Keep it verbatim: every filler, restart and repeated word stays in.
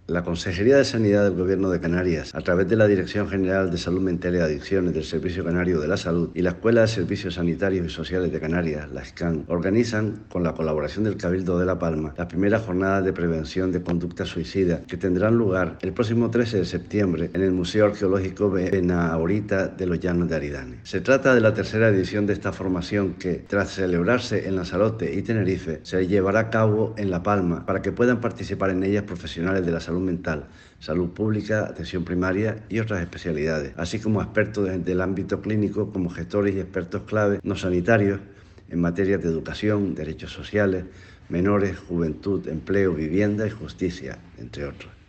La Consejería de Sanidad del Gobierno de Canarias, a través de la Dirección General de Salud Mental y Adicciones del Servicio Canario de la Salud y la Escuela de Servicios Sanitarios y Sociales de Canarias, la SCAN, organizan, con la colaboración del Cabildo de La Palma, las primeras jornadas de prevención de conducta suicida que tendrán lugar el próximo trece de septiembre en el Museo Arqueológico Benaorita de los Llanos de Aridane. Se trata de la tercera edición de esta formación que, tras celebrarse en Lanzarote y Tenerife, se llevará a cabo en La Palma para que puedan participar en ellas profesionales de la salud mental, salud pública, atención primaria y otras especialidades, así como expertos del ámbito clínico como gestores y expertos clave no sanitarios en materias de educación, derechos sociales, menores, juventud, empleo, vivienda y justicia, entre otros.